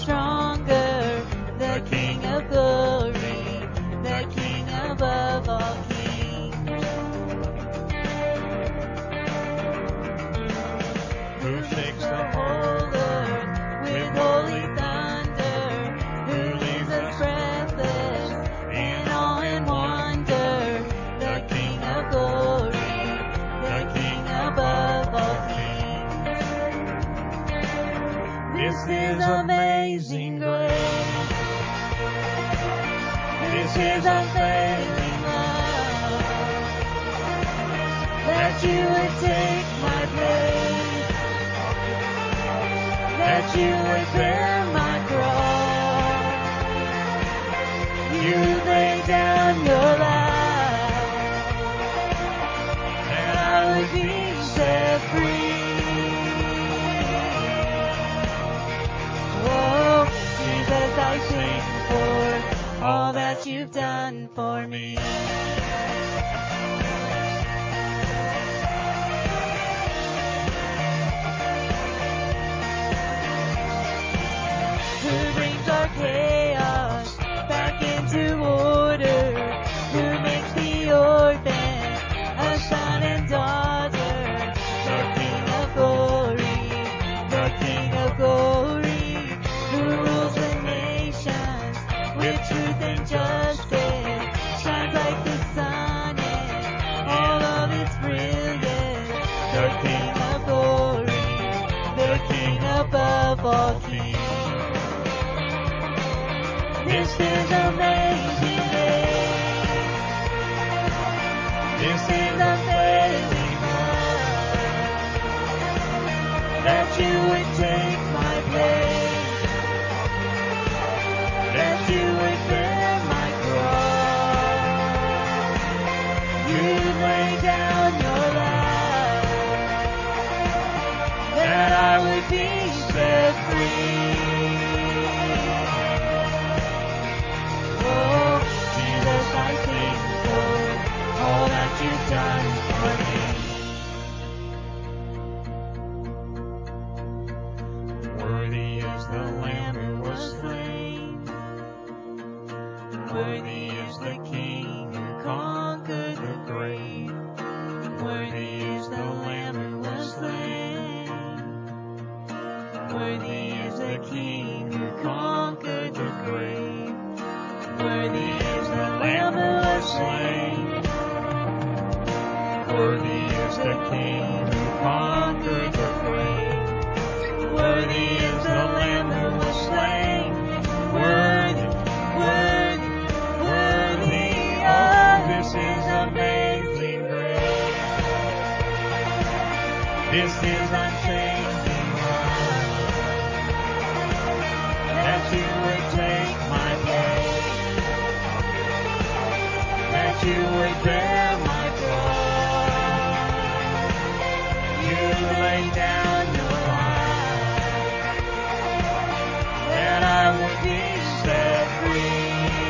stronger, the King of glory, the King above all kings. Who shakes the whole earth with holy thunder, who leaves us breathless in awe and wonder, the King of glory, the King above all kings. This is amazing grace. This is unfailing love, that you would take my place, that you would bear my cross. You lay down your life, and I would be set free. Oh, Jesus, I sing for all that you've done for me. Who brings our chaos back into order? Who makes the orphan a son and daughter? The King of glory, the King of glory, who rules the nations with truth and justice, shines like the sun in all of its brilliance. The King of glory, the King above all kings. This is amazing grace. This is unfailing love, that you would take my place, that you would bear my cross. You lay down your life, that I would be set free. Oh, Jesus, I sing for all that you've done for me. Worthy is the Lamb who was slain. Worthy is the King who conquered the grave. Worthy is the Lamb who was slain. Worthy is the King who conquered the grave. Worthy is the Lamb who was slain. Worthy is the King who conquered the grave. Worthy is the Lamb who was slain. Worthy, worthy, worthy. Oh, this is amazing grace. This is unchanging love, that you would take my place, that you would bear my cross. You lay down your life, that I would be set free.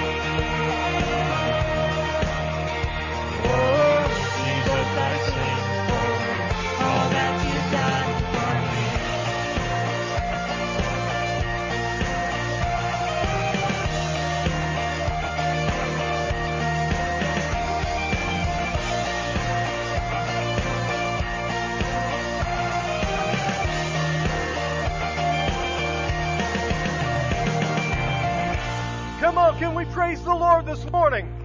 Oh, Jesus, I sing for all that you've done for me. Come on, can we praise the Lord this morning?